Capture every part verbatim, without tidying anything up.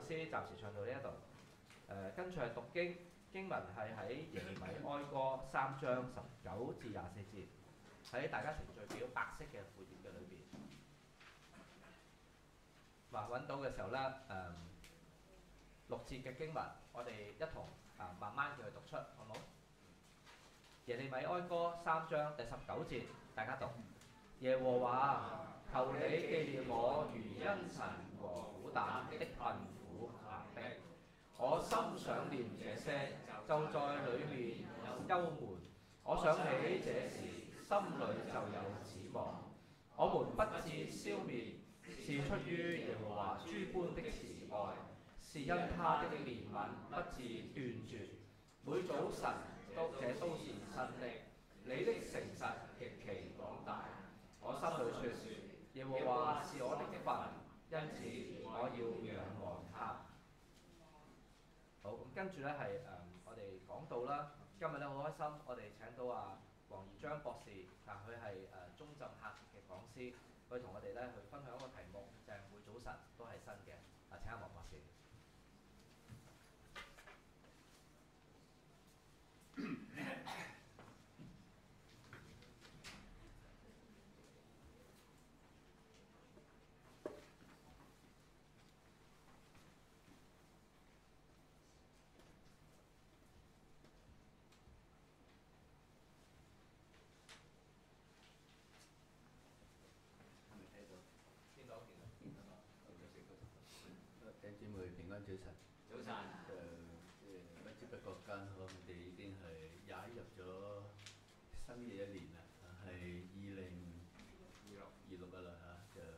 詩暫時唱到呢一度。誒、呃，跟住係讀經，經文係喺耶利米哀歌三章十九至廿四節，喺大家程序表白色嘅副頁嘅裏邊。嗱，揾到嘅時候咧，誒、呃、六節嘅經文，我哋一同啊慢慢叫佢讀出，好冇？耶利米哀歌三章第十九節，大家讀。耶和華，求你紀念我如茵陳和苦膽的困苦壓迫，我心想念這些，就在裏面憂悶。我想起這時，心裏就有指望。我們不致消滅，是出於耶和華諸般的慈愛，是因他的憐憫不致斷絕。每早晨都這都是新的，你的誠實極其廣大。我心裏說，耶和華是我的份，因此我要仰望他。好，咁跟住咧係誒我哋講到啦，今日咧好開心，我哋請到啊黃宜章博士，啊佢係誒中浸客嘅講師，佢同我哋咧去分享一個題目，就係、是、每早晨都係新嘅。啊，請阿黃博士。 姊妹平安早晨， 早晨就誒不知不覺間，我哋已經係踩入咗新嘅一年啦，係二零二六二六噶啦嚇，就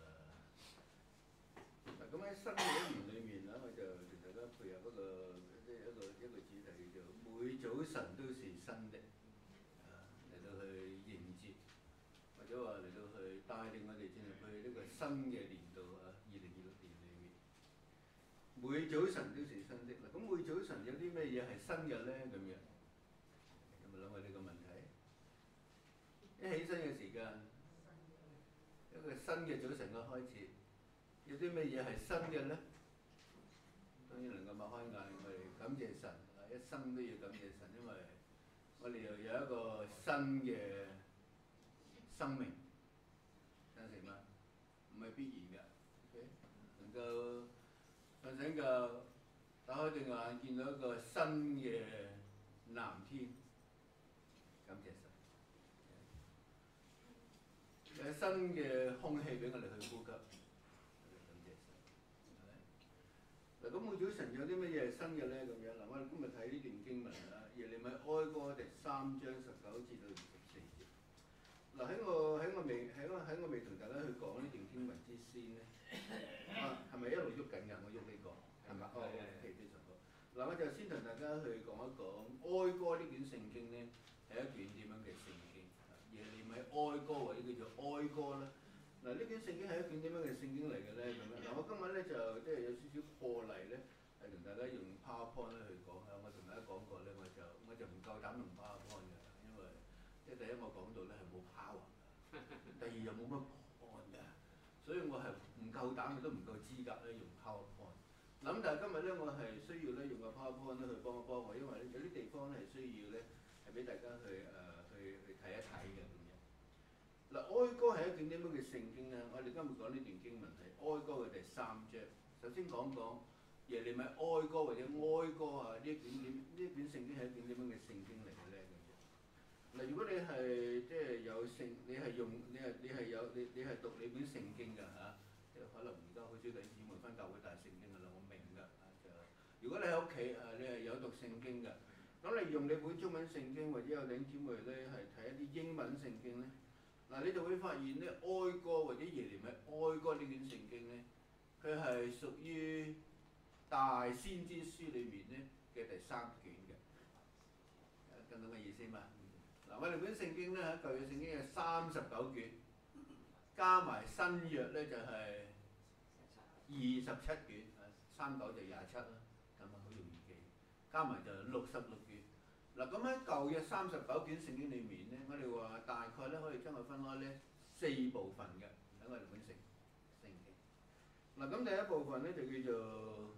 誒嗱咁喺新嘅一年裏面咧，我就同大家配合一個即係一個一個主題叫做每早晨都是新的，啊嚟到去迎接，或者話嚟到去帶領我哋進入去呢個新嘅年度啊，二零二六年裏面。每早晨都是新的啦，咁每早晨有啲咩嘢係新嘅咧？咁樣有冇諗過呢個問題？一起身嘅時間，一個新嘅早晨嘅開始，有啲咩嘢係新嘅咧？當然能夠擘開眼，我哋感謝神，一生都要感謝神，因為我哋又有一個新嘅生命，相信嗎？唔係必然嘅 ，OK， 能夠。瞓醒覺，打開對眼，見到一個新嘅藍天，感謝神。有新嘅空氣俾我哋去呼吸，感謝神。嗱，咁每早晨有啲乜嘢係新嘅咧？咁樣嗱，我哋今日睇呢段經文啦，耶利米哀歌第三章十九至到二十四節。嗱，喺我喺我未喺我喺我未同大家去講呢段經文之先咧，啊係咪一路喐緊㗎？我喐呢個係咪？哦，非常好。嗱，我就先同大家去講一講哀歌呢卷聖經咧，係一卷點樣嘅聖經？耶利米哀歌或者叫做哀歌啦。嗱，呢卷聖經係一卷點樣嘅聖經嚟嘅咧？咁樣嗱，我今日咧就即係有少少破例咧，係同大家用 PowerPoint 咧去講下。我同大家講過咧，我就我就唔夠膽用 PowerPoint 嘅，因為即係第一我講到咧係冇 power， 第二又冇乜 point 嘅，所以我係唔夠膽，亦都唔夠資格咧用 PowerPoint。嗱咁但係今日咧，我係需要咧用個 PowerPoint 咧去幫一幫我，因為咧有啲地方咧係需要咧係俾大家去誒、呃、去去睇一睇嘅咁樣。嗱，哀歌係一卷點樣嘅聖經咧？我哋今日講呢段經文係哀歌嘅第三章。首先講講耶利米哀歌或者哀歌啊，呢一卷點呢一卷聖經係一卷點樣嘅聖經嚟嘅咧？嗱，如果你係即係有聖，你係用你係你係有你你係讀你本聖經㗎嚇，即係可能而家好少弟兄姊妹翻教會帶聖經㗎啦，我明㗎啊就。如果你喺屋企啊，你係有讀聖經㗎，咁你用你本中文聖經或者有弟兄姊妹咧係睇一啲英文聖經咧，嗱你就會發現咧哀歌或者耶利米哀歌呢卷聖經咧，佢係屬於大先知書裏面咧嘅第三卷嘅，跟到咩意思嘛？嗱，我哋本聖經咧喺舊約聖經有三十九卷，加埋新約咧就係二十七卷，三九就廿七啦，咁啊好容易記，加埋就六十六卷。嗱，咁喺舊約三十九卷聖經裏面咧，我哋話大概咧可以將佢分開咧四部分嘅喺我哋本聖聖經。嗱，咁第一部分咧就叫做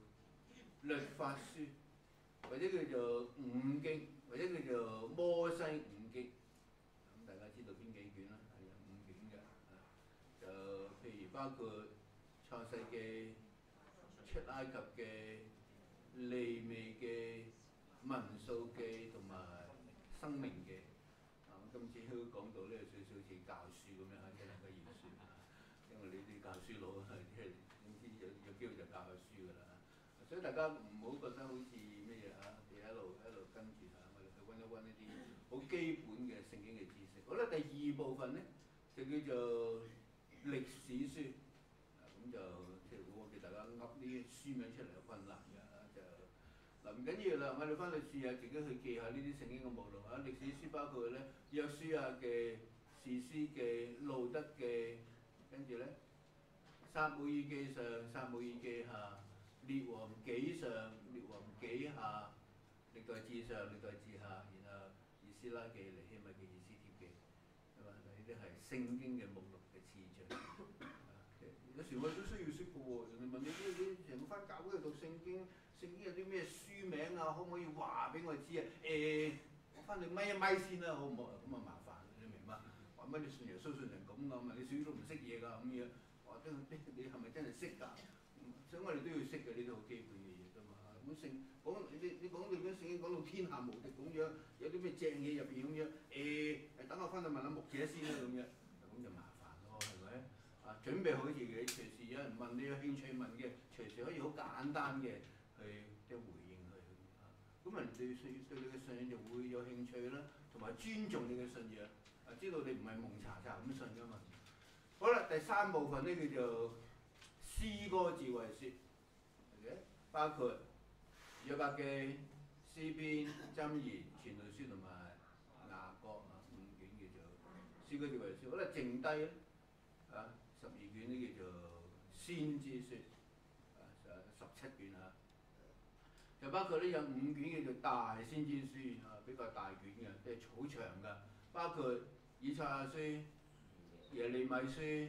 律法書，或者叫做五經，或者叫做摩西五經。咁大家知道邊幾卷啦？係有五卷嘅，就譬如包括創世記、出埃及記、利未記、民數記同埋生命記。啊，今次都講到呢個少少似教書咁樣啊，即係能夠驗書啊，因為你啲教書佬係即係點知有有機會就教下書㗎啦。所以大家唔好覺得好似咩嘢啊，你一路一路跟住啊，我哋去温一温呢啲好基本嘅聖經嘅知識。好啦，第二部分咧就叫做歷史書。啊，咁就即係我哋大家噏啲書名出嚟有困難嘅啊，就嗱唔緊要啦，我哋翻去試下自己去記下呢啲聖經嘅目錄啊。歷史書包括咧約書亞記、士師記、路德記，跟住咧撒母耳記上、撒母耳記下。列王紀上、列王紀下、歷代志上、歷代志下，然後以斯拉記、尼希米記、以斯帖記，係嘛？呢啲係聖經嘅目錄嘅次序。有時我哋都需要識嘅喎，人哋問你你你成日翻教會度讀聖經，聖經有啲咩書名啊？可唔可以話俾我知啊？誒、欸，我翻嚟咪一咪先啦，好唔好？咁啊麻煩，你明嗎？話乜你信耶穌信成咁㗎嘛？你少少都唔識嘢㗎咁樣，話真你你係咪真係識㗎？所以我哋都要識嘅，呢啲好基本嘅嘢㗎嘛。咁聖講你你講到啲聖經講到天下無敵咁樣，有啲咩正嘢入邊咁樣，誒、欸、等我翻去問下牧者先啦咁樣，咁就麻煩咯，係咪？啊，準備好自己，隨時有人問你有興趣問嘅，隨時可以好簡單嘅去即係回應佢。咁人哋對對你嘅信仰就會有興趣啦，同埋尊重你嘅信仰，啊知道你唔係蒙查查咁信㗎嘛。好啦，第三部分咧叫做詩歌智慧書，包括約伯記、詩篇、箴言、傳道書同埋雅歌啊五卷叫做詩歌智慧書。好啦，剩低咧啊十二卷呢叫做先知書，啊十七卷啊。就包括呢有五卷叫做大先知書啊，比較大卷嘅，即係好長㗎。包括以賽亞書、耶利米書。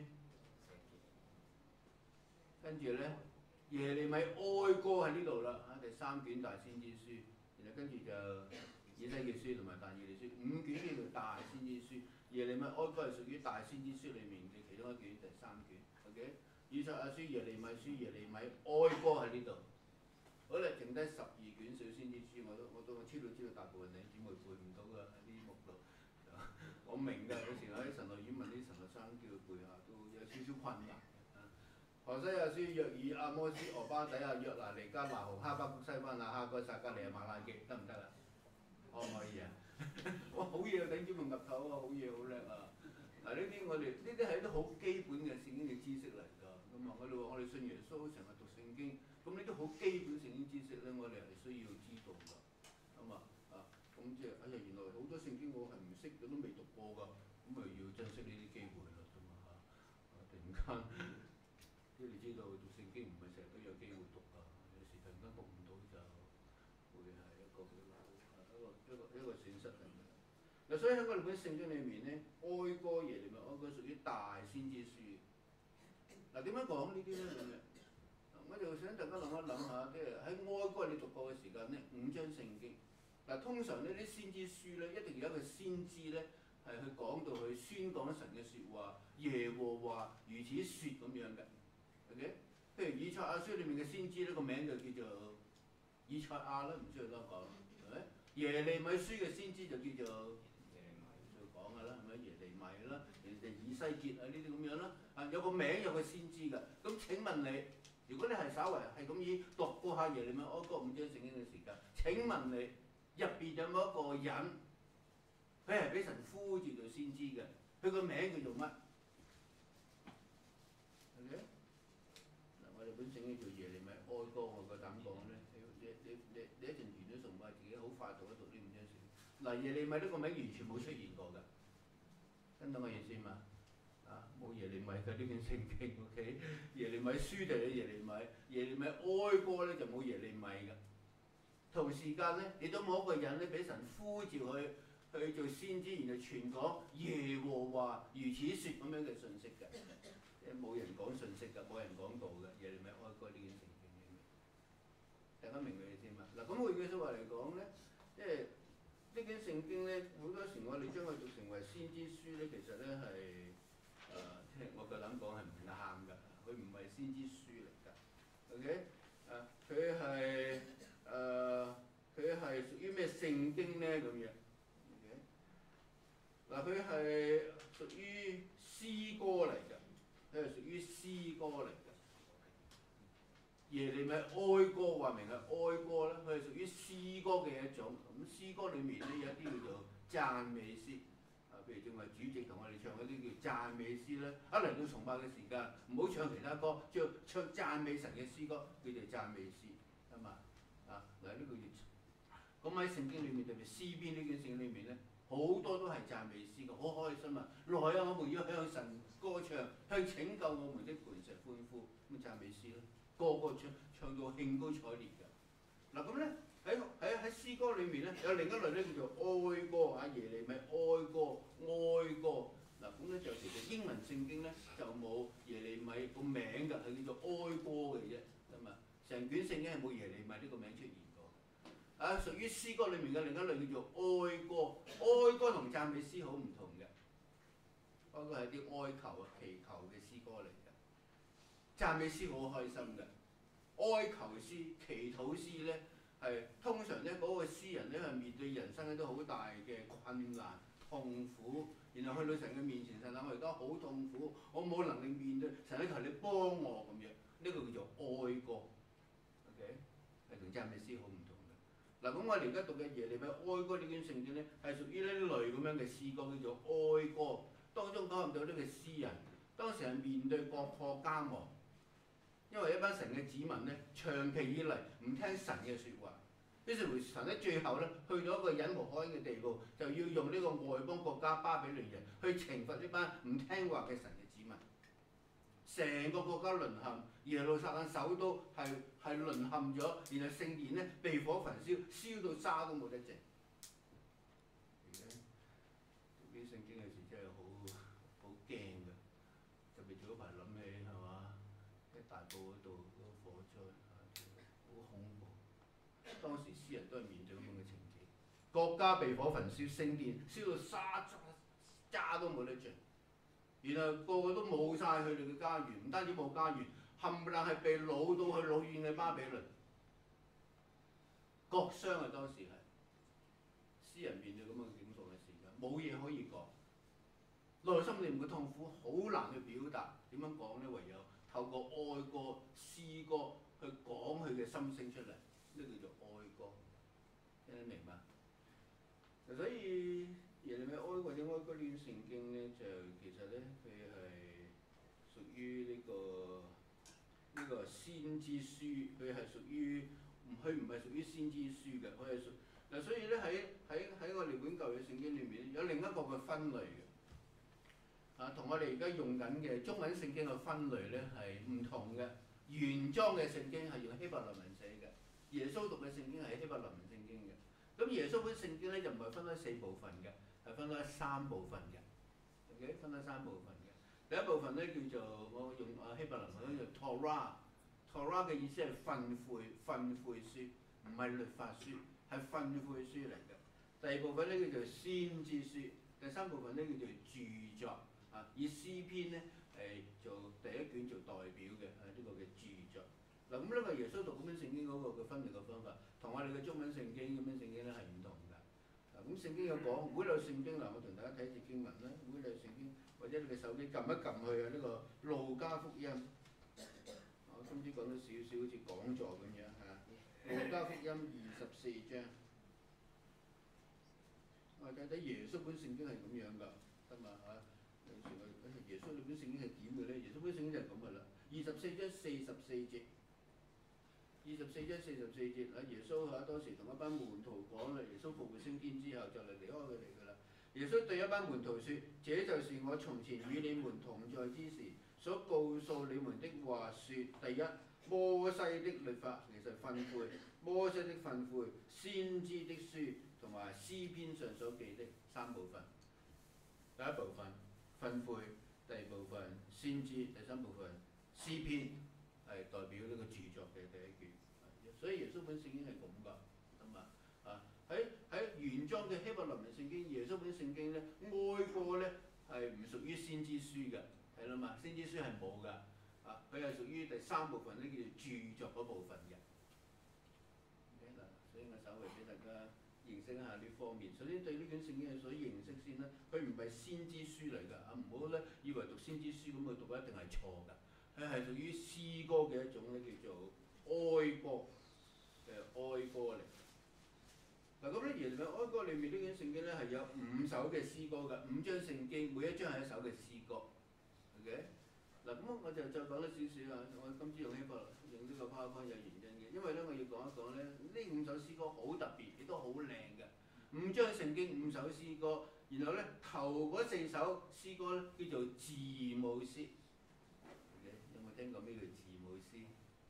跟住咧，耶利米哀歌喺呢度啦，嚇第三卷大先知書，然後跟住就以西結書同埋但以理書，五卷叫做大先知書。耶利米哀歌係屬於大先知書裡面嘅其中一卷，第三卷。OK， 以賽亞書、耶利米書、耶利米哀歌喺呢度。好啦，剩低十二卷小先知書，我都我都我知道知道大部分弟兄姊妹背唔到㗎喺啲目錄。我明㗎，有時喺神學院問啲神學生叫佢背下，都有少少困難。何西亞書、約珥、阿摩斯、俄巴底亞、約拿尼加、拿鴻、哈巴谷、西番雅、哈該、撒迦利亞、馬拉基，得唔得啊？可唔可以啊？哇，好嘢啊！頂住個岌頭啊，好嘢，好叻啊！嗱，呢啲我哋呢啲係一啲好基本嘅聖經嘅知識嚟㗎。咁啊，我哋話我哋信耶穌，成日讀聖經，咁呢啲好基本聖經知識咧，我哋係需要知道㗎。咁啊啊，咁即係哎呀，原來好多聖經我係唔識，我都未讀過㗎，咁咪要珍惜呢啲機會咯，咁啊嚇，突然間。即係你知道讀聖經唔係成日都有機會讀㗎，有時突然間讀唔到就會係一個一個一個一個損失嚟嘅。嗱，所以喺我哋本聖經裏面咧，哀歌耶利米哀歌屬於大先知書。嗱，點樣講呢啲咧咁嘅？我就想大家諗一諗下，即係喺哀歌你讀過嘅時間咧，五章聖經。嗱，通常呢啲先知書咧，一定有一個先知咧係去講到去宣講神嘅説話，耶和華如此説咁樣嘅。OK， 譬如以賽亞書裏面嘅先知呢個名就叫做以賽亞啦，唔需要多講，係咪？耶利米書嘅先知就叫做耶利米，唔需要講㗎啦，係咪？耶利米啦，人哋以西結啊呢啲咁樣啦，啊有個名有個先知㗎。咁請問你，如果你係稍為係咁以讀過下耶利米哀歌五章聖經嘅時間，請問你入邊有冇一個人，佢係俾神呼召做先知嘅？佢個名叫做乜？OK？我哋本聖經叫耶利米哀歌，我夠膽講咧，你你你你你一陣完咗崇拜，自己好快讀一讀呢五章聖經。嗱，耶利米呢個名完全冇出現過㗎，聽到我意思嘛？啊，冇耶利米嘅呢卷聖經 ，OK？ 耶利米書就有耶利米，耶利米哀歌咧就冇耶利米㗎。同時間咧，你都冇一個人咧俾神呼召去去做先知，然後傳講耶和華如此説咁樣嘅信息㗎。冇人講信息㗎，冇人講道㗎。耶利米哀歌呢件聖經，大家明嗱，咁換句説話嚟講咧，即係呢卷聖經咧，好多時我哋將佢讀成為先知書咧，其實咧係誒，即係我夠膽講係唔啱㗎，佢唔係先知書嚟㗎。OK，誒佢係誒佢係屬於咩聖經咧咁樣？OK，嗱佢係屬於詩歌嚟㗎，佢係屬於詩歌嚟㗎。耶利米哀歌話明係哀歌咧，佢係屬於詩歌嘅一種。咁詩歌裡面咧有一啲叫做讚美詩，啊，譬如正話主席同我哋唱嗰啲叫讚美詩咧，一嚟到崇拜嘅時間，唔好唱其他歌，唱唱讚美神嘅詩歌，叫做讚美詩，啊嘛，啊嗱呢個叫。咁喺聖經裏面特別詩篇呢卷聖經裏面咧，好多都係讚美詩嘅，好開心啊！來啊，我們要向神歌唱，向拯救我們的磐石歡呼，咁讚美詩咯。個個唱唱到興高采烈㗎。嗱咁咧喺喺喺詩歌裏面咧有另一類咧叫做哀歌啊，耶利米哀歌哀歌。嗱咁咧就其實英文聖經咧就冇耶利米個名㗎，係叫做哀歌嘅啫，咁啊成卷聖經係冇耶利米呢個名出現過。啊，屬於詩歌裏面嘅另一類叫做哀歌，哀歌同讚美詩好唔同嘅。嗰個係啲哀求啊、祈求嘅詩歌嚟嘅。讚美詩好開心嘅，哀求詩、祈禱詩咧係通常咧嗰、那個詩人咧係面對人生咧都好大嘅困難、痛苦，然後去到神嘅面前，神啊，我而家好痛苦，我冇能力面對，神啊求你幫我咁樣，呢、這個叫做哀歌 ，OK， 係同讚美詩好唔同嘅。嗱咁我哋而家讀嘅耶利米哀歌呢卷聖經咧係屬於呢類咁樣嘅詩歌，叫做哀歌，當中講到呢個詩人當時係面對國破家亡。因為一班神嘅子民咧，長期以嚟唔聽神嘅説話，於是乎神喺最後咧，去到一個忍無可忍嘅地步，就要用呢個外邦國家巴比倫人去懲罰呢班唔聽話嘅神嘅子民。成個國家淪陷，耶路撒冷首都係係淪陷咗，然後聖殿咧被火焚燒，燒到沙都冇得剩。讀啲聖經嘅時真係好好驚㗎，特別早排諗起係嘛？大埔嗰度嗰個火災好恐怖，當時詩人都係面對咁樣嘅情景，國家被火焚燒，聖殿燒到沙渣渣都冇得剩，然後個個都冇晒佢哋嘅家園，唔單止冇家園，冚唪唥係被擄到去老遠嘅巴比倫，國傷啊！當時係詩人面對咁樣嘅境況嘅時間，冇嘢可以講，內心裏面嘅痛苦好難去表達，點樣講呢？唯有透過哀歌、詩歌去講佢嘅心聲出嚟，呢個叫做哀歌，聽得明嗎？所以耶利米哀或者哀歌呢卷聖經咧，就其實咧佢係屬於呢、這個呢、這個先知書，佢係屬於唔佢唔係屬於先知書嘅，佢係屬嗱，所以咧喺喺喺我哋本舊嘅聖經裏面有另一個嘅分類嘅。啊，同我哋而家用緊嘅中文聖經嘅分類咧係唔同嘅。原裝嘅聖經係用希伯來文寫嘅，耶穌讀嘅聖經係希伯來文聖經嘅。咁耶穌本聖經咧就唔係分開四部分嘅，係分開三部分嘅。OK， 分開三部分嘅。第一部分咧叫做我用啊希伯來文叫做 Torah，Torah 嘅意思係訓誨訓誨書，唔係律法書，係訓誨書嚟嘅。第二部分咧叫做先知書，第三部分咧叫做著作。啊，以詩篇咧係做第一卷做代表嘅，係、啊、呢、這個嘅著作。嗱咁呢個耶穌讀咁樣聖經嗰個嘅分類嘅方法，同我哋嘅中文聖經咁樣聖經咧係唔同㗎。嗱、啊、咁聖經有講，每類聖經嗱，我同大家睇一節經文啦。每類聖經或者你嘅手機撳一撳去啊，呢、這個路加福音。我今朝講咗少少好似講座咁樣嚇。路加福音二十四章，我睇睇耶穌本聖經係咁樣㗎，得嘛嚇？耶穌呢本聖經係點嘅咧？耶穌本聖經就係咁嘅啦。二十四章四十四節，二十四章四十四節啊！耶穌喺當時同一班門徒講啦，耶穌復活升天之後就嚟離開佢哋㗎啦。耶穌對一班門徒説：這就是我從前與你們同在之時所告訴你們的話説。第一，摩西的律法其實訓誨，摩西的訓誨，先知的書同埋詩篇上所記的三部分。第一部分訓誨，第二部分先知，第三部分詩篇係代表呢個著作嘅第一卷。 所以耶穌本聖經係咁㗎，咁啊啊喺喺原裝嘅希伯來文聖經，耶穌本聖經咧哀歌咧係唔屬於先知書嘅，係啦嘛，先知書係冇㗎，啊佢係屬於第三部分咧叫做著作嗰部分嘅。OK 嗱，所以我稍微俾大家認識一下呢方面。首先對呢卷聖經有所認識先啦，佢唔係先知書嚟㗎，啊唔好咧以為讀先知書咁去讀一定係錯㗎。佢係屬於詩歌嘅一種咧，叫做哀歌嘅哀歌嚟。嗱咁咧，原來哀歌裏面呢卷聖經咧係有五首嘅詩歌㗎，五章聖經，每一章係一首嘅詩歌。OK， 嗱咁我就再講多少少啊。我今朝用呢個用呢個 PowerPoint 有原因嘅，因為咧我要講一講咧，呢五首詩歌好特別，亦都好靚嘅。五章聖經五首詩歌，然後咧頭嗰四首詩歌咧叫做字母詩。有冇聽過咩叫字母詩？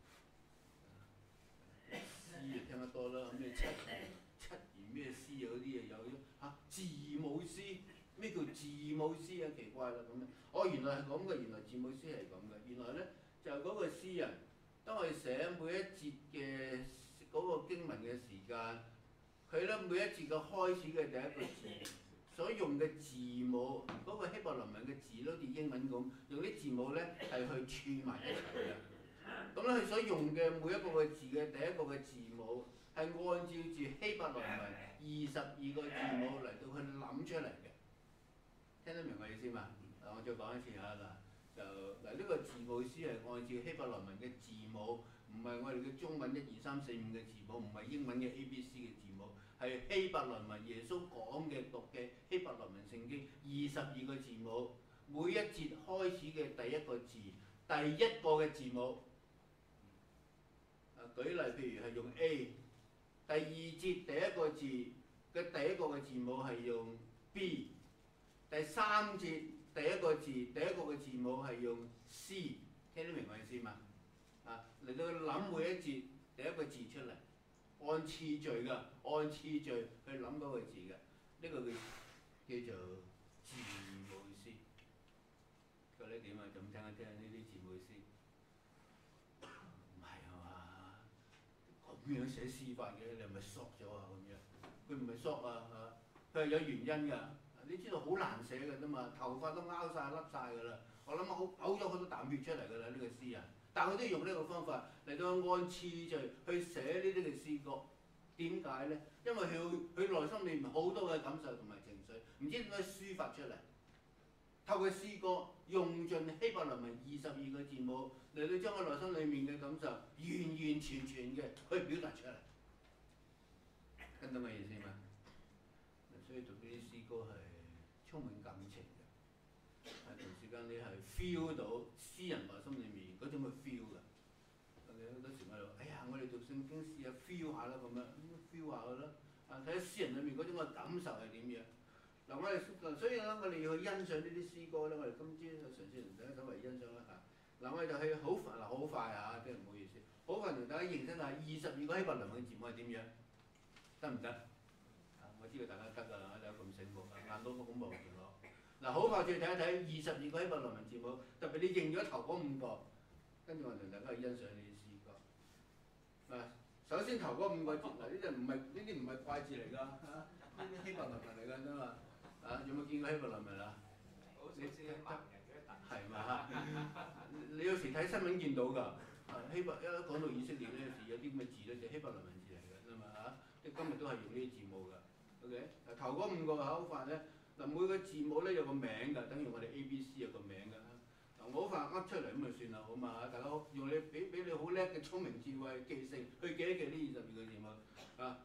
詩就聽得多啦，咩七言七言咩詩啊嗰啲嘢有咗嚇字母詩，咩叫字母詩啊？奇怪啦咁啊！哦，原來係咁嘅，原來字母詩係咁嘅。原來咧就嗰個詩人當佢寫每一節嘅嗰個經文嘅時間，佢咧每一節嘅開始嘅第一個字所用嘅字母，嗰、那個希伯來文嘅字都好似英文咁，用啲字母咧係去串埋一齊嘅。咁咧佢所用嘅每一個嘅字嘅第一個嘅字母係按照住希伯來文二十二個字母嚟到去諗出嚟嘅。聽得明我意思嘛？嗱，我再講一次嚇嗱，就嗱呢個字母詩係按照希伯來文嘅字母，唔係我哋嘅中文一二三四五嘅字母，唔係英文嘅 A B C 嘅字母。係希伯來文耶穌講嘅讀嘅希伯來文聖經，二十二個字母，每一節開始嘅第一個字，第一個嘅字母。啊，舉例譬如係用 A， 第二節第一個字嘅第一個嘅字母係用 B， 第三節第一個字第一個嘅字母係用 C， 聽得明我意思嘛？啊，嚟到諗每一節第一個字出嚟。按次序㗎，按次序去諗嗰個字嘅，呢、這個叫叫做字母詩。覺得點啊？咁聽一聽呢啲字母詩？唔係啊嘛？咁樣寫詩法嘅，你係咪縮咗啊？咁樣，佢唔係縮啊嚇，佢係有原因㗎。你知道好難寫㗎啫嘛，頭髮都拗晒、甩晒㗎啦。我諗嘔嘔咗好多啖血出嚟㗎啦，呢、這個詩人。但係佢都用呢個方法嚟到按次序去寫呢啲嘅詩歌，點解咧？因為佢佢內心裏面好多嘅感受同埋情緒，唔知點解抒發出嚟。透過詩歌用盡希伯來文二十二個字母嚟到將佢內心裏面嘅感受完完全全嘅去表達出嚟，聽到我意思嘛？所以讀呢啲詩歌係充滿感情嘅，係同時間你係 feel 到詩人內心裏面嗰種嘅 feel 㗎。好多時我哋話：哎呀，我哋讀聖經試下 feel 下啦咁樣 ，feel 下佢啦。啊，睇下詩人裏面嗰種嘅感受係點樣。嗱，我哋所以咧，我哋要去欣賞呢啲詩歌咧。我哋今朝嘗試同大家稍微欣賞一下。嗱，我哋就係好快，嗱好快啊，真係唔好意思，好快同大家認識下二十二個希伯來文嘅字母係點樣，得唔得？啊，我知道大家得㗎啦，你有咁醒目，眼都咁望住我。嗱，好快再睇一睇二十二個希伯來文字母，特別你認咗頭嗰五個，跟住我同大家去欣賞呢啲詩歌。嗱，首先頭嗰五個字，嗱呢啲唔係呢啲唔係怪字嚟㗎，呢啲希伯來文嚟㗎啫嘛。啊，有冇見過希伯來文啊？ 好少知盲人嘅一特。 係嘛？你有時睇新聞見到㗎。啊，希伯一講到以色列咧，有時有啲咁嘅字咧，就希伯來文字嚟㗎啫嘛嚇。即今日都係用呢啲字母㗎。OK，嗱頭嗰五個好快咧，嗱每個字母咧有個名㗎，等於我哋 A B C 有個名㗎。嗱我好快噏出嚟咁就算啦，好嘛？大家用你俾俾你好叻嘅聰明智慧記性去記一記呢二十二個字母。啊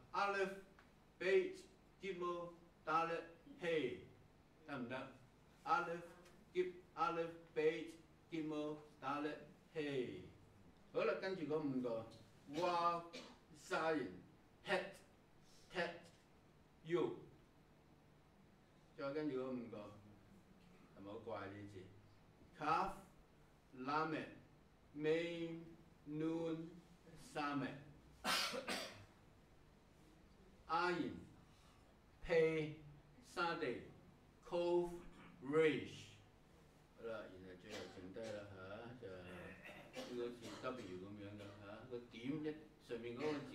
，Aleph、Bet、Gimel、Dalet、Hey， 得唔得 ？Aleph、Gimel、Aleph、Bet、Gimel、Dalet、Hey。好啦，跟住嗰五個 Waw、Zayin、Het、Tet、Yud， 再跟住嗰五個係咪好怪呢啲字 ？Kaf、Lamed、Mem、Nun、Samet、Ayin、Pe、Sade、Kof、Resh。好啦，然後最後剩低啦嚇，就呢個字 W 咁樣嘅嚇，個點一上面嗰個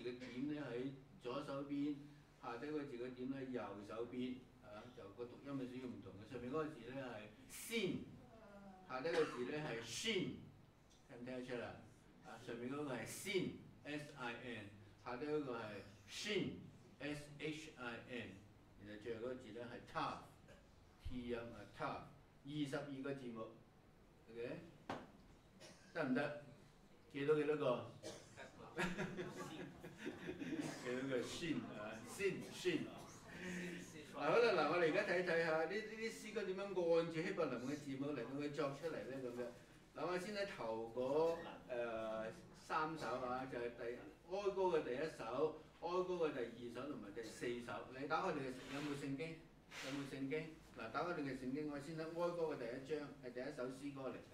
手邊，下低個字嘅點咧右手邊，啊就個讀音有少少唔同嘅。上面嗰個字咧係 sin， 下低個字咧係 shin， 聽唔聽得出啦？啊上面嗰個係 sin，S I N， 下低嗰個係 shin，S H I N， 然後最後嗰個字咧係 tough，T 音啊 tough， 二十二個字母 ，OK， 得唔得？記到幾多個？記到個 shin 啊 sin shin。嗱好啦，嗱我哋而家睇睇下呢呢啲詩歌點樣按住希伯來文嘅字母嚟到佢作出嚟咧咁樣。嗱我先睇頭嗰誒、呃、三首啊，就係、是、第哀歌嘅第一首、哀歌嘅第二首同埋第四首。你打開你嘅有冇聖經？有冇聖經？嗱打開你嘅聖經，我先睇哀歌嘅第一章係第一首詩歌嚟㗎。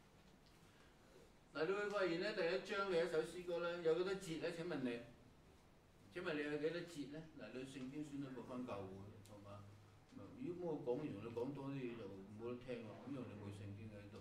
嗱你會發現咧，第一章嘅一首詩歌咧有幾多節咧？請問你？請問你有幾多節咧？嗱你聖經選咗部翻教會。如果我講完，你講多啲嘢就冇得聽喎，因為你冇聖經喺度。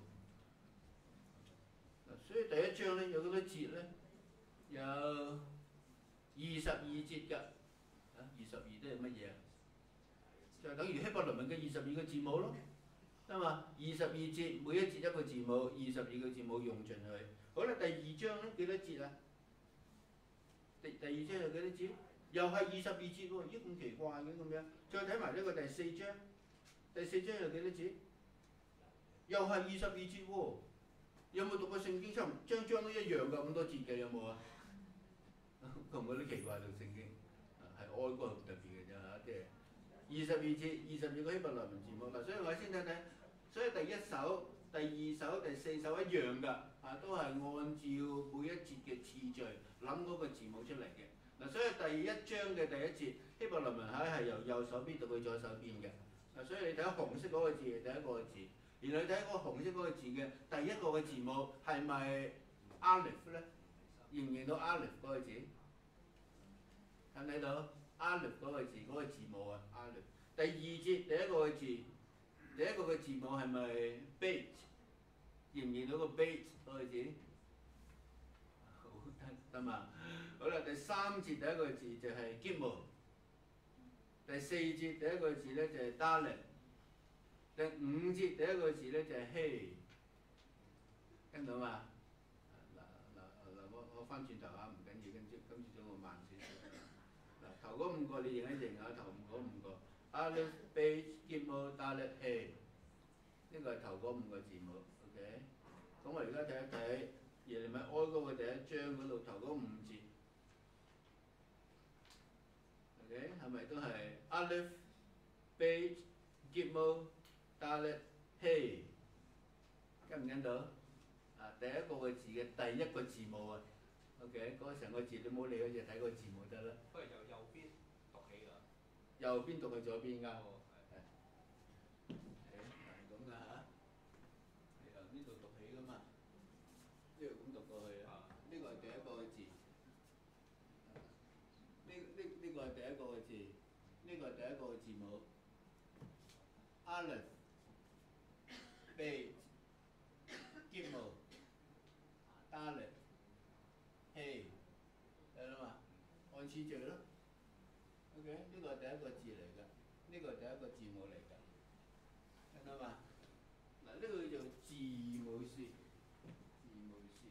所以第一章咧有幾多節咧？有二十二節㗎。啊，二十二都係乜嘢啊？就係等於希伯來文嘅二十二個字母咯，得嘛？二十二節，每一節一個字母，二十二個字母用盡佢。好啦，第二章咧幾多節啊？第第二章有幾多節？又係二十二節喎，咦咁奇怪嘅咁樣。再睇埋呢個第四章，第四章有幾多節？又係二十二節喎。有冇讀過聖經？差唔章章都一樣㗎，咁多節嘅有冇啊？覺唔覺得奇怪到聖經？係哀歌好特別嘅啫嚇，即係二十二節，二十二個希伯來文字母嗱，所以我先睇睇。所以第一首、第二首、第四首一樣㗎，啊都係按照每一節嘅次序諗嗰個字母出嚟嘅。嗱，所以第一章嘅第一節希伯來文係係由右手邊讀去左手邊嘅。嗱，所以你睇紅色嗰個字係第一個字，然後你睇嗰個紅色嗰個字嘅第一個嘅字母係咪 Aleph 咧？認唔認到 Aleph 嗰個字？睇唔睇到 Aleph 嗰個字嗰、嗰個字母啊 Aleph。第二節第一個嘅字，第一個嘅字母係咪 Beit？ 認唔認到個 Beit 嗰個字？好得得嘛？好啦，第三節第一個字就係 Gimel， 第四節第一個字咧就係 Dalet， 第五節第一個字咧就係 Hey， 聽到嘛？嗱嗱嗱，我我翻轉頭嚇，唔緊要，跟住跟住咗我慢少少。嗱頭嗰五個你認一認下，頭嗰五個 Aleph Beit Gimel Dalet Hey， 呢個係頭嗰五個字母 ，OK。咁我而家睇一睇耶利米哀歌嘅第一章嗰度頭嗰五節。OK， 係咪都係 Aleph Beit Gimel Dalet Hey？ 跟唔跟到？啊，第一個嘅字嘅第一個字母啊 ，OK， 嗰成個字你冇理嗰隻，睇個字母得啦。 不如由右邊讀起㗎。 右邊讀去左邊㗎。 哦，係。 係係咁㗎嚇，係由呢度讀起㗎嘛，呢度咁讀過去啊。呢個係第一個嘅字。呢呢呢個係第一個嘅字，呢個係第一個嘅字母。Aleph Beit Gimel Dalet Hey， 得啦嘛，按次序咯。OK， 呢個係第一個字嚟㗎，呢個係第一個字母嚟㗎，聽到嘛？嗱，呢個叫做字母詩，字母詩。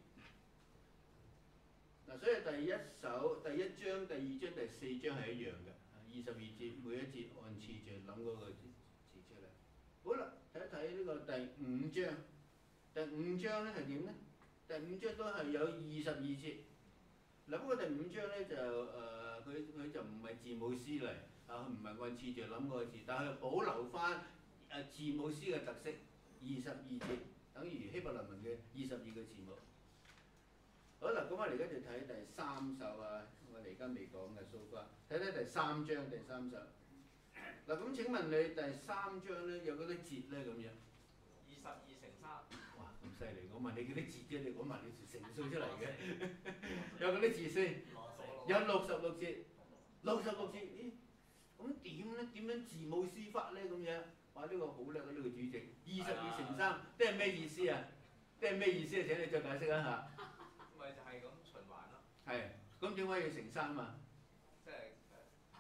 嗱，所以第一首、第一章、第二章、第四章係一樣嘅，二十二節每一節按次序諗嗰個字字出嚟。好啦，睇一睇呢個第五章，第五章咧係點咧？第五章都係有二十二節。嗱，不過第五章咧就誒，佢、呃、佢就唔係字母詩嚟，啊，唔係按次序諗嗰個字，但係保留翻誒字母詩嘅特色，二十二節等於希伯來文嘅二十二個字母。好啦，咁我哋而家就睇第三首啊，我哋而家未講嘅蘇瓜，睇睇第三章第三首。嗱，咁請問你第三章咧有幾多節咧咁樣？ 二十二乘三。 哇，咁犀利！我問你幾多節啫？你講埋你條乘數出嚟嘅。有幾多字先？有六十六節。六十六節，咦？咁點咧？點樣字母詩法咧？咁樣，哇！呢、這個好叻啊！呢、這個主席，二十二乘三，即係咩意思啊？即係咩意思啊？請你再解釋一下。 咪就係咁循環咯。 係，咁點解要乘三啊？ 即係誒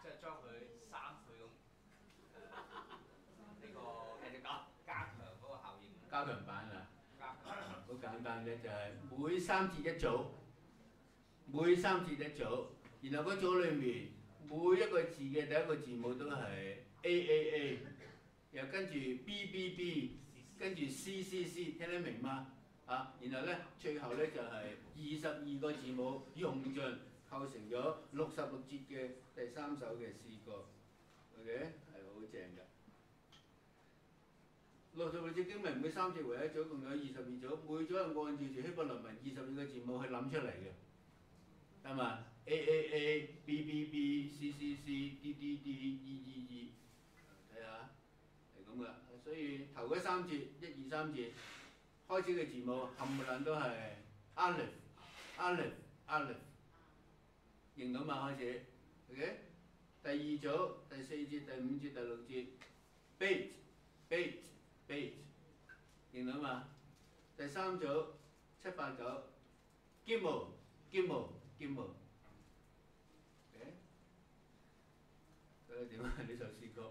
即係將佢三倍咁呢個誒加加強嗰個效應。 加強版啊！ 加強好簡單嘅就係每三節一組，每三節一組，然後嗰組裏面每一個字嘅第一個字母都係 A A A， 又跟住 B B B， 跟住 C C C， 聽得明嗎？啊，然後咧最後咧就係二十二個字母用盡，構成咗六十六節嘅第三首嘅詩歌。OK， 係好正嘅。六十六節經文每三節為一組，共有二十二組，每組係按照住希伯來文二十二個字母去諗出嚟嘅，係嘛 ？A A A B B B C C C D D D E E E， 睇下係咁噶。所以頭嗰三節一二三節開始嘅字母冚唪唥都係 Aleph Aleph Aleph， 認到嘛？開始 ，OK。第二組第四節、第五節、第六節 Beit Beit Beit， 認到嘛？第三組七八九 Gimel Gimel Gimel， OK， 覺得點啊？呢首詩歌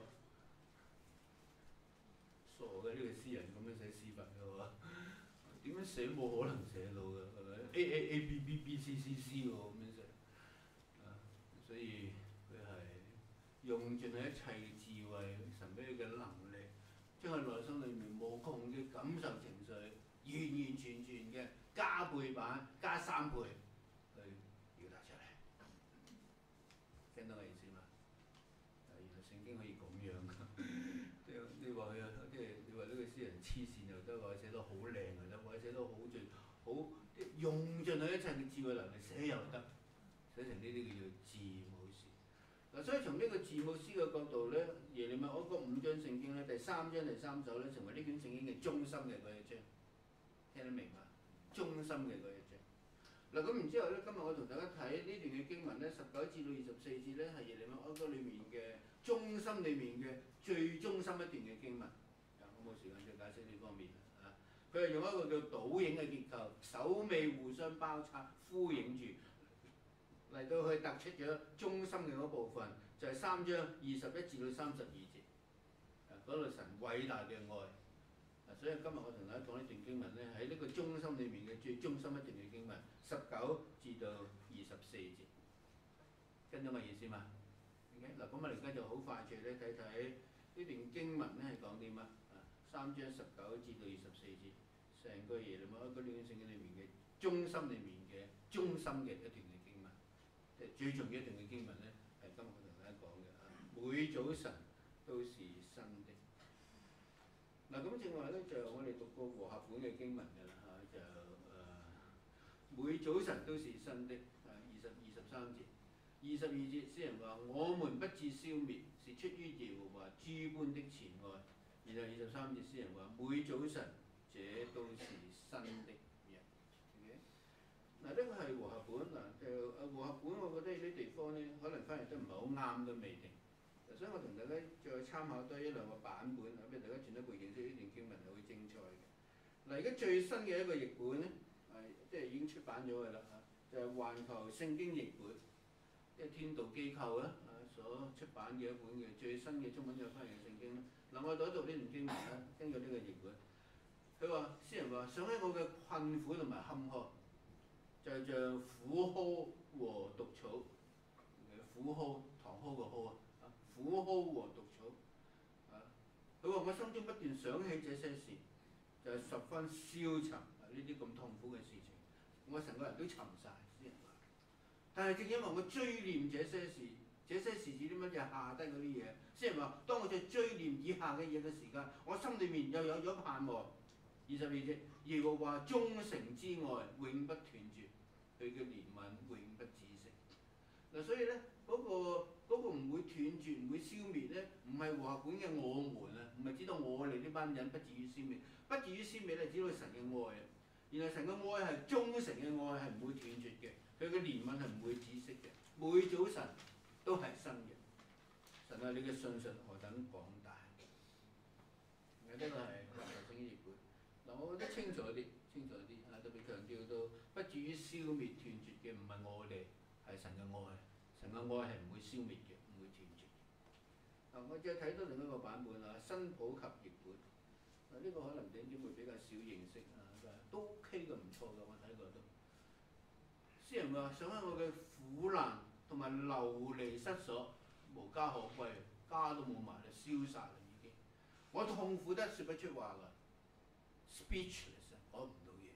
傻嘅，呢個詩人咁樣寫詩法嘅喎，點樣寫冇可能寫到嘅，係咪 ？A A A B B B C C C 喎咁樣寫，啊，所以佢係用盡佢一切智慧，神俾佢嘅能力。將佢內心裏面無窮嘅感受情緒，完完全全嘅加倍版、加三倍去表達出嚟，聽到我意思嘛？原來聖經可以咁樣㗎，即係你話佢，即係你話呢個詩人黐線又得，或者寫得好靚又得，或者寫得好盡好用盡佢一切嘅智慧能力寫又得，寫成呢啲叫做字母詩。嗱，所以從呢個字母詩嘅角度咧，耶利米哀歌五章聖經咧，第三章第三首咧，成為呢卷聖經嘅中心嘅嗰一章，聽得明嘛？中心嘅嗰一章。嗱，咁然之後咧，今日我同大家睇呢段嘅經文咧，十九至到二十四節咧，係耶利米哀歌裏面嘅中心裏面嘅最中心一段嘅經文。啊，我冇時間再解釋呢方面啊。佢係用一個叫倒影嘅結構，首尾互相包插、呼應住。嚟到去突出咗中心嘅嗰部分，就係、是、三章二十一至到三十二節，啊，嗰度神偉大嘅愛，啊，所以今日我同大家講呢段經文咧，喺呢個中心裏面嘅最中心一段嘅經文，十九至到二十四節，跟咗我意思嘛 ？OK， 嗱，咁我哋而家就好快脆咧睇睇呢段經文咧係講啲乜啊？三章十九至到二十四節，成個耶利米哀歌呢卷聖經裏面嘅中心裏面嘅中心嘅一段嘅經文。即係最重要一段嘅經文咧，係今日我同大家講嘅啊，每早晨都是新的。嗱，咁正話咧就我哋讀過和合本嘅經文嘅啦嚇，就誒、呃、每早晨都是新的，啊，二十二十三節，二十二節詩人話：我們不致消滅，是出於耶和華諸般的慈愛。然後二十三節詩人話：每早晨這都是新的。嗱，呢個係和合本嗱，就啊和合本，我覺得呢啲地方咧，可能翻譯得唔係好啱都未定。所以我同大家再參考多一兩個版本，俾大家進一步認識呢段經文係好精彩嘅。嗱，而家最新嘅一個譯本咧，係即係已經出版咗嘅啦嚇，就係、是、環球聖經譯本，即係天道機構啊所出版嘅一本嘅最新嘅中文嘅翻譯聖經。嗱，我讀一讀呢段經文啦，根據呢個譯本，佢話詩人話：想起我嘅困苦同埋坎坷。就像苦蒿和毒草，苦蒿糖蒿個蒿啊，苦蒿和毒草啊。佢話我心中不斷想起這些事，就係、是、十分消沉啊！呢啲咁痛苦嘅事情，我成個人都沉晒。先話。但係正因為我追念這些事，這些事指啲乜嘢下低嗰啲嘢，先話當我在追念以下嘅嘢嘅時間，我心裏面又有咗盼望。二十二節，耶和華忠誠之愛永不斷絕。佢嘅憐憫永不止息。嗱，所以咧嗰、那個嗰、那個唔會斷絕，唔會消滅咧，唔係和合本嘅我們啊，唔係知道我哋呢班人不至於消滅，不至於消滅咧，只到神嘅愛啊。原來神嘅愛係忠誠嘅愛，係唔會斷絕嘅，佢嘅憐憫係唔會止息嘅，每早晨都係新嘅。神啊，你嘅信實何等廣大！呢個係環球聖經譯本。嗱，我覺得清楚啲，清楚啲啊，特別強調到不至於消滅斷絕嘅唔係我哋，係神嘅愛。神嘅愛係唔會消滅嘅，唔會斷絕啊，我再睇多另一個版本啊，新普及譯本。啊，呢、個可能弟兄姊妹比較少認識啊，都 OK 嘅，唔錯嘅，我睇過都。詩人話：想喺我嘅苦難同埋流離失所，無家可歸，家都冇埋啦，消殺啦已經。我痛苦得説不出話㗎 ，speechless 啊，講唔到嘢，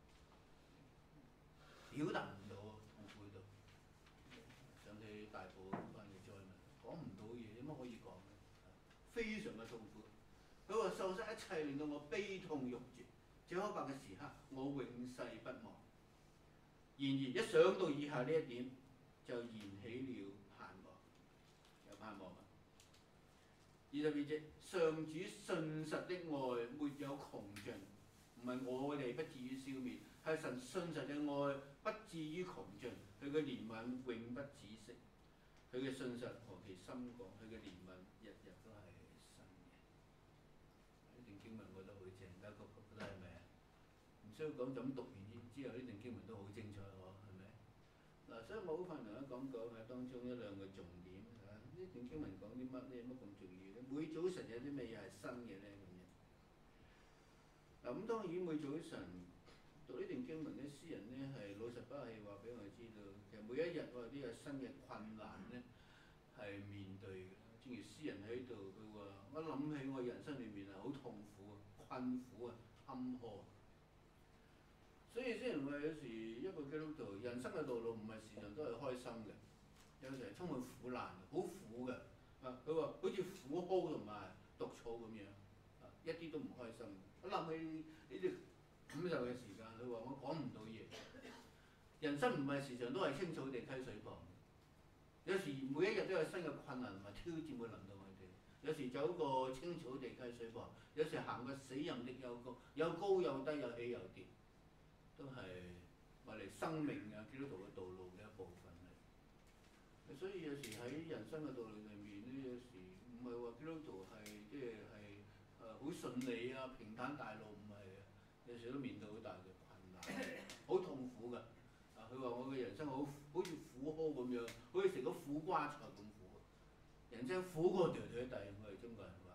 表達唔到痛苦到。想起大埔翻嘅災民，講唔到嘢，有乜可以講咧？非常嘅痛苦。佢話受失一切，令到我悲痛欲絕。這可怕嘅時刻，我永世不忘。然而一想到以下呢一點，就燃起了盼望，有盼望啊！二十二節，上主信實的愛沒有窮盡，唔係我哋不至於消滅，係神信實嘅愛不至於窮盡，佢嘅憐憫永不止息，佢嘅信實何其深廣，佢嘅憐憫日日都係新嘅。呢段經文我覺得好正，大家覺得係咪啊？唔需要講，就咁讀完之後，呢段經文都好精彩喎，係咪？嗱，所以我好快同大家講講喺當中一兩個重點啊。呢段經文講啲乜咧？乜咁重要咧？每早晨有啲咩嘢係新嘅咧？咁樣嗱，咁當然每早晨讀呢段經文咧，詩人咧係老實不係話俾我哋知道，其實每一日我哋都有新嘅困難咧係面對嘅。正如詩人喺度，佢話：我諗起我人生裏面係好痛苦啊、困苦啊、坎坷。所以雖然話有時一個基督徒人生嘅道路唔係時常都係開心嘅，有時係充滿苦難，好苦嘅。啊，佢話好似苦蒿同埋毒草咁樣，啊，一啲都唔開心。我諗起呢啲感受嘅時間，佢話我講唔到嘢。人生唔係時常都係青草地溪水旁，有時每一日都有新嘅困難同埋挑戰會臨到我哋。有時走過青草地溪水旁，有時行過死人的幽谷，有高有低，有起有跌。都係我哋生命啊，基督徒嘅道路嘅一部分嚟。所以有時喺人生嘅道路上面咧，有時唔係話基督徒係即係係誒好順利啊、平坦大路，唔係嘅。有時都面對好大嘅困難，好痛苦㗎。啊，佢話我嘅人生好好似苦蒿咁樣，好似食咗苦瓜菜咁苦。人生苦過條腿底，我哋中國人話。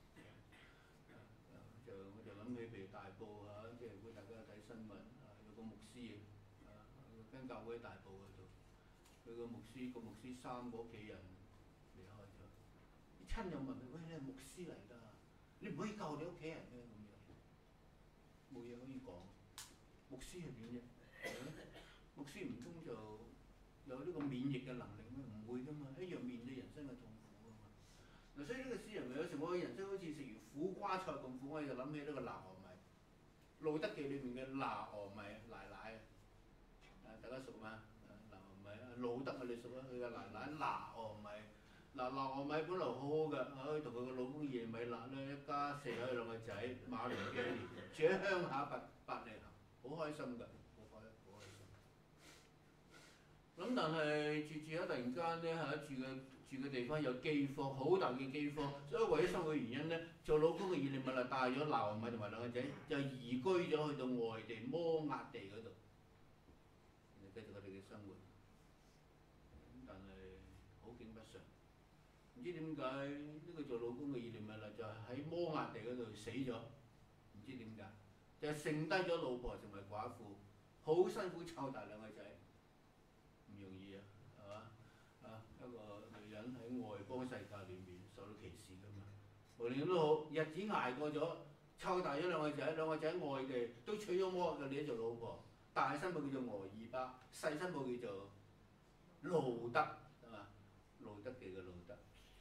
就我就諗起譬如大埔嚇，即係如果大家睇新聞。個牧師啊，間教會喺大埔嗰度，佢個牧師個牧師三個屋企人離開咗，啲親友問佢：喂，你係牧師嚟㗎，你唔可以救你屋企人咩？咁樣冇嘢可以講。牧師係點啫？牧師唔通就有呢個免疫嘅能力咩？唔會㗎嘛，一樣面對人生嘅痛苦㗎嘛。嗱，所以呢個詩人咪有時我嘅人生好似食完苦瓜菜咁苦，我就諗起呢個拿俄米。路德記裏面嘅拿俄米奶奶啊，大家熟嗎？拿俄米啊，路德啊，你熟啊？佢嘅奶奶拿俄米，嗱拿俄米本來好好嘅，可以同佢個老公耶米勒咧一家四口兩個仔馬倫基尼住喺鄉下伯伯利恆，好開心㗎，好開好開心。咁但係住住下突然間咧嚇住嘅住嘅地方有饑荒，好大嘅饑荒，所以為咗生活原因咧，做老公嘅耶利米勒帶咗拿俄米同埋兩個仔，就移居咗去到外地摩押地嗰度，繼續佢哋嘅生活。咁但係好景不常，唔知點解呢個做老公嘅耶利米勒就喺摩押地嗰度死咗，唔知點解，就剩低咗老婆成為寡婦，好辛苦湊大兩個仔，唔容易啊，係嘛？啊，一個女人喺外邦世界裏面受到歧視㗎嘛，無論點都好，日子捱過咗，湊大咗兩個仔，兩個仔喺外地都娶咗摩押嘅女做老婆，大新抱叫做俄珥巴，細新抱叫做路德，係嘛？路德記嘅路德。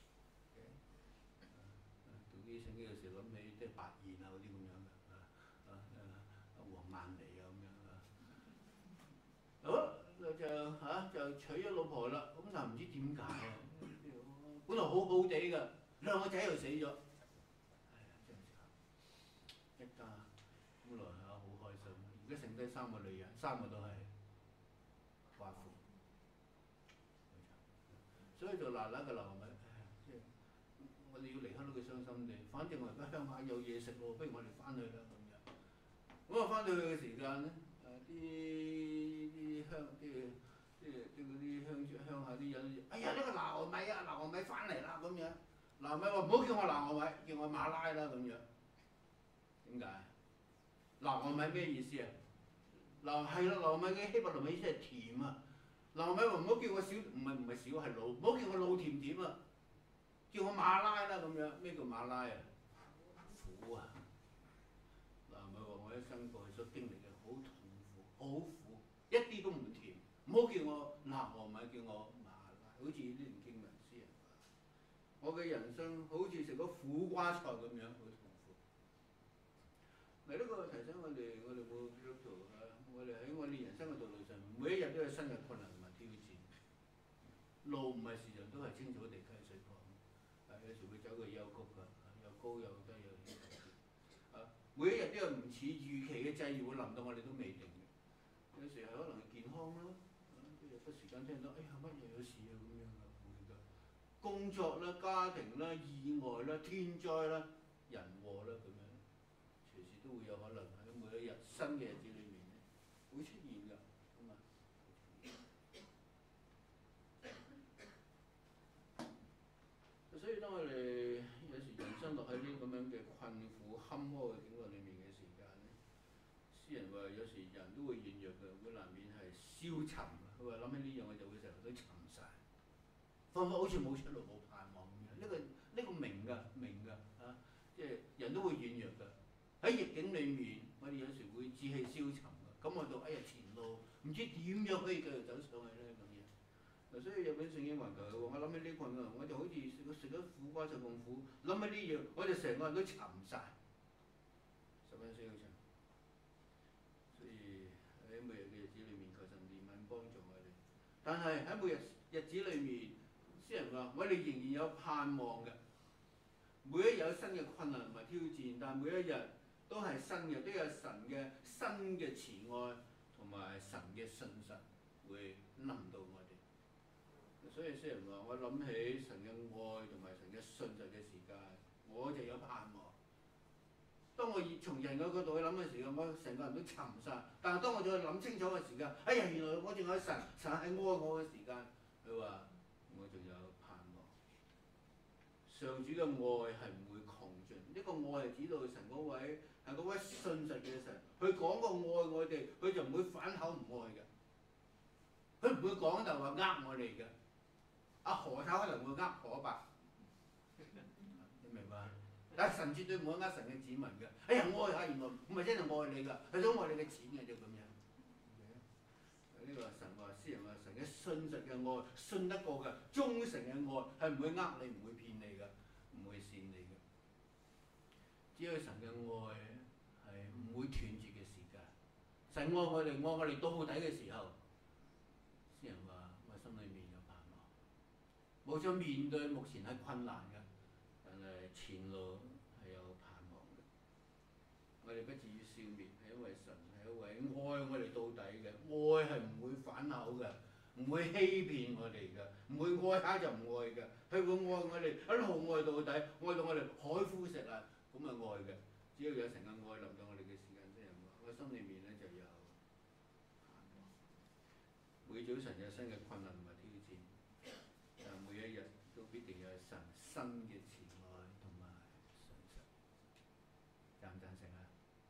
讀啲聖經嘅時候諗起即係白燕啊嗰啲咁樣嘅，啊啊啊黃曼梨啊咁樣啊。好。就嚇、啊、就娶咗老婆啦，咁但唔知點解啊？本來好好地㗎，兩個仔又死咗，哎呀真係慘！一家本來嚇好開心，而家剩低三個女人，三個都係寡婦，所以就嗱嗱嘅流咪，即係我哋要離開到佢傷心地，反正我而家鄉下有嘢食咯，不如我哋翻去啦咁樣。咁啊翻到去嘅時間咧，誒啲啲鄉啲。即係即係嗰啲鄉鄉下啲人，哎呀呢個拿俄米啊，拿俄米翻嚟啦咁樣， 拿俄米話唔好叫我拿俄米，叫我馬拉啦咁樣。點解？拿俄米咩意思啊？嗱係啦，拿俄米嘅希伯來文意思係甜啊。拿俄米話唔好叫我小，唔係唔係小係老，唔好叫我老甜甜啊，叫我馬拉啦咁樣。咩叫馬拉啊？苦啊！拿俄米話我一生過去所經歷嘅好痛苦，好苦，一啲都唔甜。唔好叫我拿俄米，叫我馬拉。好似呢段經文詩人話：我嘅人生好似食咗苦瓜菜咁樣，好痛苦。嗱，呢個提醒我哋，我哋冇基督徒啊，我哋喺我哋人生嘅道路上，每一日都有新嘅困難同埋挑戰。路唔係時常都係青草地溪水旁，啊有時會走過幽谷㗎，又高又低又險啊！每一日都有唔似預期嘅際遇會臨到我哋都未定嘅。有時係可能係健康啦，即係忽時間聽到哎呀乜嘢有事啊咁樣啊，會㗎。工作啦、家庭啦、意外啦、天災啦、人禍啦咁樣，隨時都會有可能喺每一日新嘅日子裏面咧會出現㗎，咁啊。所以當我哋有時人生落喺呢咁樣嘅困苦坎坷嘅境況裏面嘅時間咧，詩人話有時人都會軟弱嘅，會難免係消沉。佢話諗起呢樣我就會成日都沉晒，彷彿好似冇出路冇盼望咁樣。呢、這個呢、這個明㗎明㗎啊，即係人都會軟弱㗎。喺逆境裏面，我哋有時會志氣消沉㗎，感覺到哎呀前路唔知點樣可以繼續走上去咧咁樣。嗱，所以有本聖經話佢，我諗起呢個啊，我就好似食咗食咗苦瓜就咁苦，諗起呢樣我哋成個人都沉晒，十分消沉。所以喺每日嘅日子裏面，求神憐憫幫助我哋。但係喺每日日子裏面，詩人話我哋仍然有盼望嘅。每一日有新嘅困難同埋挑戰，但每一日都係新嘅，都有神嘅新嘅慈愛同埋神嘅信實會臨到我哋。所以詩人話：我諗起神嘅愛同埋神嘅信實嘅時間，我就有盼望。當我從人嘅角度去諗嘅時間，我成個人都沉晒。但係當我再諗清楚嘅時間，哎呀，原來我仲有神，神係愛我嘅時間。佢話：我仲有盼望。上主嘅愛係唔會窮盡，呢、這個愛係指到神嗰位係嗰位信實嘅神。佢講過愛我哋，佢就唔會反口唔愛嘅。佢唔會講就話呃我哋嘅。阿何太可能會呃何伯，你明白？但係神絕對唔會呃神嘅子民嘅。哎呀，愛下原來唔係真係愛你㗎，係想愛你嘅錢嘅啫咁樣。呢、這個神話詩人話神嘅信實嘅愛，信得過嘅忠誠嘅愛係唔會呃你，唔會騙你㗎，唔會騙你嘅。只有神嘅愛係唔會斷絕嘅時間。神愛我哋，愛我哋到底嘅時候，詩人話我心裏面有盼望。冇咗面對目前係困難嘅，但係前路係有盼望嘅。我哋不至於消滅，係因為神係一位愛我哋到底嘅，愛係唔會反口嘅，唔會欺騙我哋嘅，唔會愛下就唔愛嘅，佢會愛我哋一路愛到底，愛到我哋海枯石爛咁啊愛嘅。只要有神嘅愛臨到我哋嘅時間先係愛，我心裏面咧就有盼望。每早晨有新嘅困難同埋挑戰。每一日都必定有神新嘅慈愛同埋信實，贊唔贊成啊？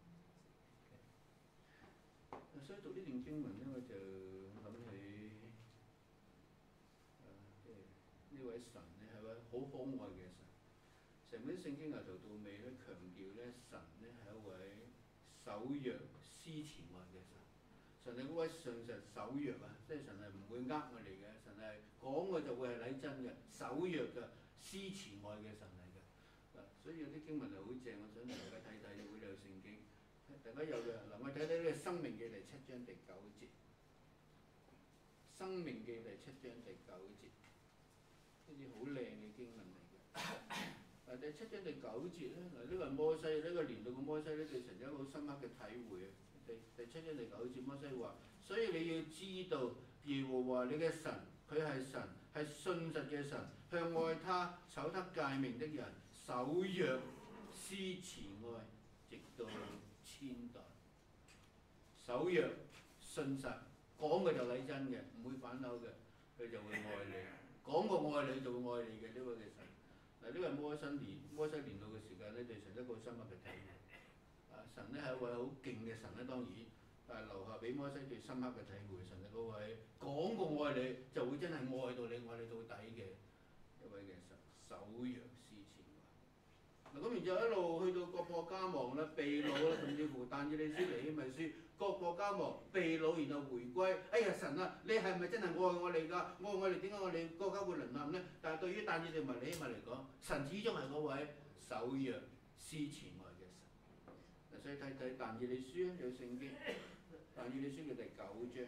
Okay. 所以讀呢段經文咧，我就諗起誒，即係呢位神咧係位好可愛嘅神。成本聖經由頭到尾咧強調咧，神咧係一位守約施慈愛嘅神。神係嗰位信實守約啊，即係神係唔會呃我哋嘅，神係講嘅就會係禮真嘅，守約嘅，施慈愛嘅神嚟嘅。嗱，所以有啲經文係好正，我想同大家睇睇，會有聖經，大家有嘅嗱，我睇睇呢個《申命記》第七章第九節，《申命記》第七章第九節，呢啲好靚嘅經文嚟嘅。嗱，第七章第九節咧，嗱呢個係摩西呢、呢個年代嘅摩西咧，對神有一個好深刻嘅體會啊。第第七章第九節，摩西話：所以你要知道，耶和華你嘅神，佢係神，係信實嘅神，向愛他、守他誡命的人，守約施慈愛，直到千代。守約信實，講嘅就禮真嘅，唔會反口嘅，佢就會愛你。講過愛你就會愛你嘅呢位嘅神。 嗱，呢個係摩西年摩西年老嘅時間咧，對神一個深刻嘅體會。啊，神咧係一位好勁嘅神咧，當然，但係留下俾摩西最深刻嘅體會。神係嗰位講過愛你，就會真係愛到你，愛你到底嘅一位嘅神，守約施慈愛。嗱，咁然之後一路去到國破家亡啦、被擄啦，甚至乎但以理書、尼希米書，國破家亡、被擄，然後回歸。哎呀，神啊，你係咪真係愛我哋㗎？愛我哋點解我哋國家會淪陷呢？但係對於但以理同埋尼希米嚟講，神始終係嗰位守約施慈愛嘅神。嗱，所以睇睇但以理書有聖經，但以理書嘅第九章，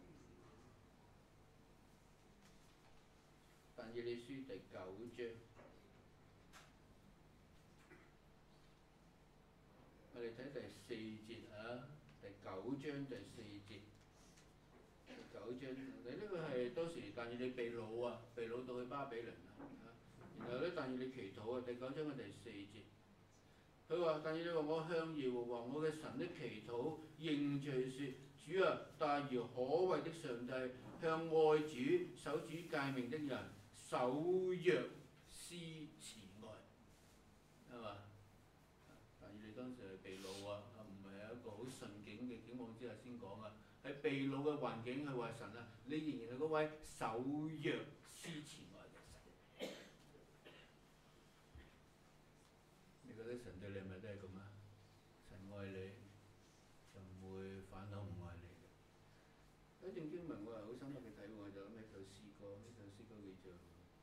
但以理書第九章。我哋睇第四節啊，第九章第四節，第九章，你呢個係當時但以理被擄啊，被擄到去巴比倫啊，然後咧但以理祈禱啊，第九章嘅第四節，佢話但以理話我向耶和華我嘅神的祈禱認罪説，主啊，大而可畏的上帝，向愛主守主誡命的人守約施慈愛，係嘛？但以理當時係被擄啊，唔係喺一個好順境嘅境況之下先講啊。喺被擄嘅環境，佢話神啊，你仍然係嗰位守約施慈愛嘅神。你覺得神對你係咪都係咁啊？神愛你，就唔會反口唔愛你嘅。一段經文我係好深刻嘅體會，我就諗起首詩歌，呢首詩歌叫做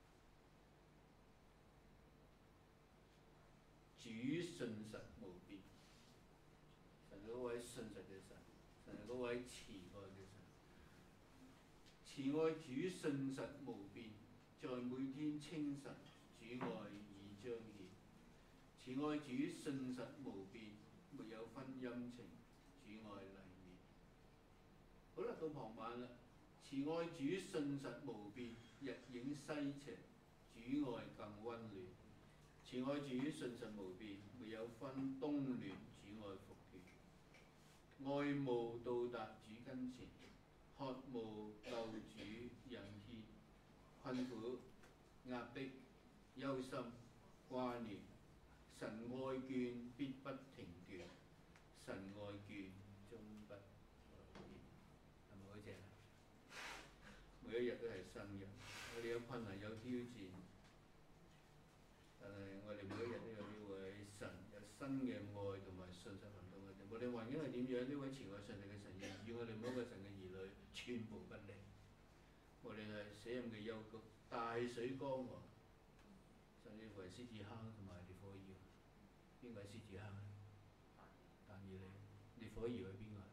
主信實無變。神係嗰位信實嘅神，神係嗰位慈愛嘅神。慈愛主信實無變，在每天清晨，主愛已彰顯。慈愛主信實無變，沒有分陰晴，主愛麗面。好啦，到傍晚啦，慈愛主信實無變，日影西斜，主愛更温暖。慈愛主信實無變，沒有分冬暖，主愛復原。愛慕到達主跟前，渴慕救主引牽。困苦、壓迫、憂心、掛念，神愛眷必不停斷，神愛眷終不改變。係咪好正啊？每一日都係新嘅，我哋有困難有挑戰。但係我哋每一日都有呢位神，有新嘅愛同埋信實行動嘅。無論環境係點樣，呢位慈愛上帝嘅神與我哋每一個神嘅兒女全部不離。無論係死蔭嘅幽谷、大水江河，甚至乎係獅子坑同埋烈火窯。邊個係獅子坑咧？但以理。烈火窯係邊個？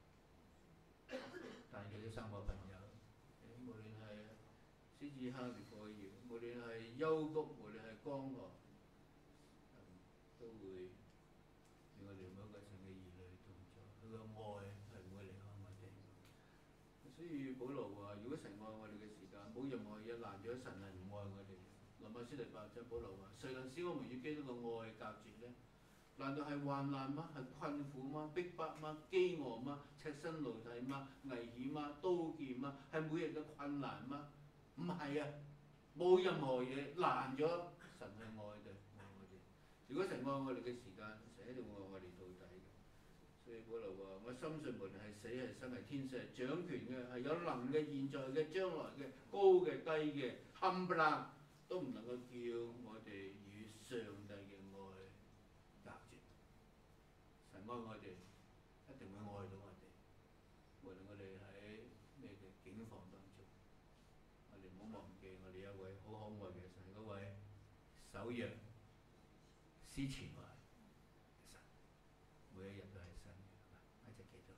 但以理呢三個朋友，無論係獅子坑、烈火窯，無論係幽谷，無論係江河，都會與我哋每一個神嘅兒女同在。佢個愛係唔會離開我哋。所以保羅話：如果神愛我哋嘅時間，冇任何嘢攔咗神係唔愛我哋。羅馬書第八章，保羅話：誰能使我們與基督嘅愛隔絕呢？難道係患難嗎？係困苦嗎？逼迫嗎？飢餓嗎？赤身露體嗎？危險嗎？刀劍嗎？係每日嘅困難嗎？唔係啊！冇任何嘢攔咗神去愛嘅愛我哋。如果神愛我哋嘅時間，神一定會愛我哋到底嘅。所以保羅話：我深信無論係死係生係天使係掌權嘅係有能嘅現在嘅將來嘅高嘅低嘅冚唪唥都唔能夠叫我哋與上帝嘅愛隔絕。神愛我哋，一定會愛到我哋，無論我哋喺咩嘅境況當中。我哋唔好忘記，我哋一位好可愛嘅神，嗰位守約施慈愛嘅神，每一日都係新嘅。一直祈禱，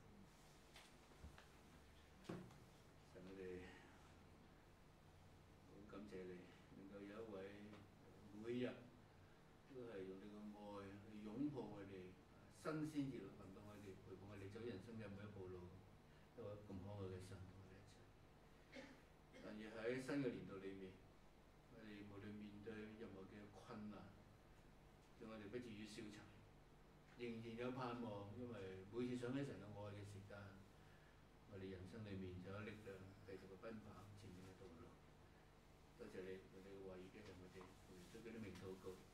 神我哋好感謝你，能夠有一位每日都係用你嘅愛去擁抱我哋，新鮮熱力運動我哋，陪伴我哋走人生嘅每一步路，一位咁可愛嘅神同我哋一齊。但而喺新嘅年度裏面，我哋無論面對任何嘅困難，讓我哋不至於消沉，仍然有盼望，因為每次想起神嘅愛嘅時間，我哋人生裏面就有力量繼續去奔跑前面嘅道路。多謝你，我哋嘅話語嘅人，我哋都俾啲名禱高。